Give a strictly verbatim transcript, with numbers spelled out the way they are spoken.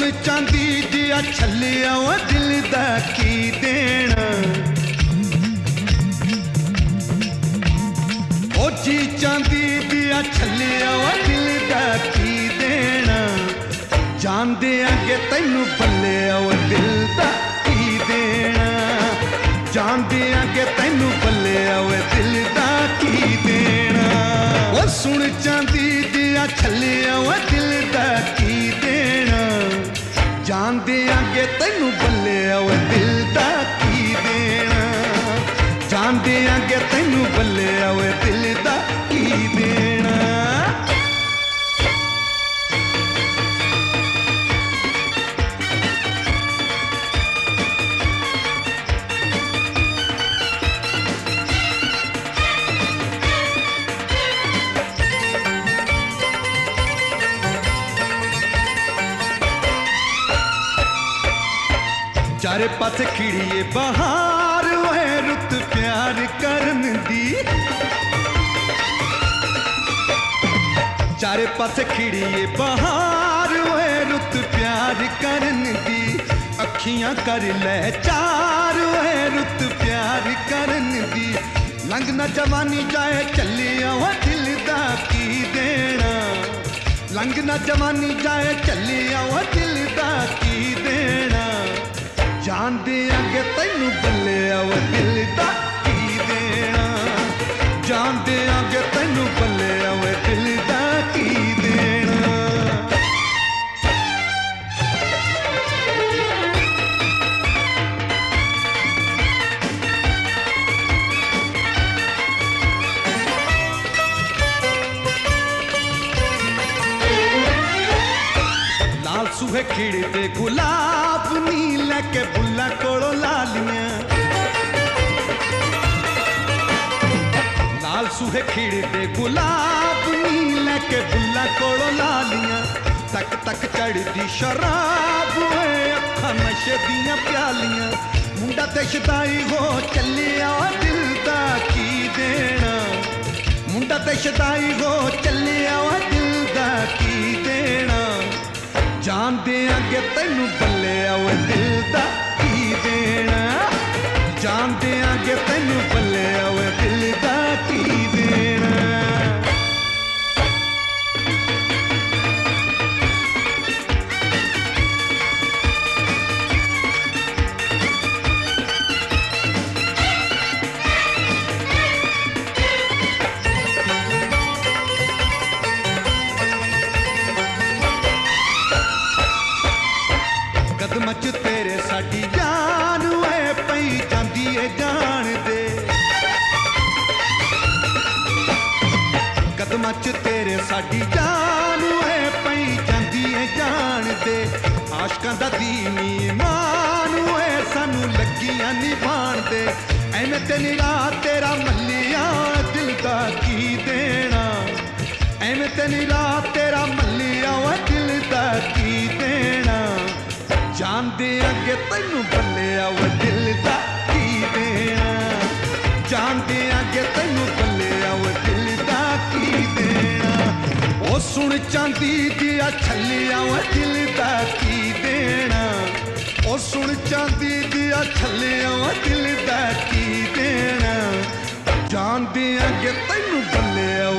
चांदी दिया छलिया वा दिल दा की देना। ओ जी चांदी दिया छलिया वा दिल दा की देना। जानदे आगे तैनू बल्ले वा दिल दा की देना। जानदे आगे तैनू बल्ले वा दिल दा की देना। ओ सुन चांदी दिया छलिया वा दिल दा की देना। जानदे आगे तैनू बल्ले वा दिल दा की देना। जानदे आगे तैनू बल्ले वा दिल दा की देना। चारे पासे खिड़िए बहार वह रुत प्यार करन दी। चारे पासे खिड़िए बहार वह रुत प्यार करन दी। अखियां कर ले चार वह रुत प्यार करन दी। लंघ ना जवानी जाए चलिया वह दिल दा की देना। लंघ ना जवानी जाए चलिया वह दिल दा की देना। जानदे आगे तैनू बल्ले वा दिल दा की देना। जानदे आगे तैनू बल्ले वा दिल दा की देना। लाल सूहे खिड़ते गुलाब नी लैके बुल्ला कोलों लालियां। लाल सूहे खिड़ते गुलाब नी लैके बुल्ला कोलों लालियां। तक तक चढ़दी शराब अखा नशे दियां प्यालियां। मुंडा ते शदाई हो चलिया दिल दा की देना। मुंडा ते शदाई हो चलिया दिल दा की देना। जानदे आगे तैनू बल्ले वा दिल दा की देना। जानदे आगे तैनू बल्ले वा दिल दा की देना। कदम च तेरे साडी जान वे पई जांदी है जान दे। कदम च तेरे साडी जान वे पई जांदी है जान दे। आशकां दा दीन ईमान वे सानू लगियां निभाण दे। एवें ते निरा तेरा मल्लिया दिल दा की देना। एवें ते निरा तेरा मल्लिया वा दिल दा की देना। जानदे आगे तैनू बल्ले वा दिल दा की देना। जानदे आगे तैनू बल्ले वा दिल दा की देना। ओ सुन चांदी दिया छलिया वा दिल दा की देना। ओ सुन चांदी दिया छलिया वा दिल दा की देना। जानदे आगे तैनू बल्ले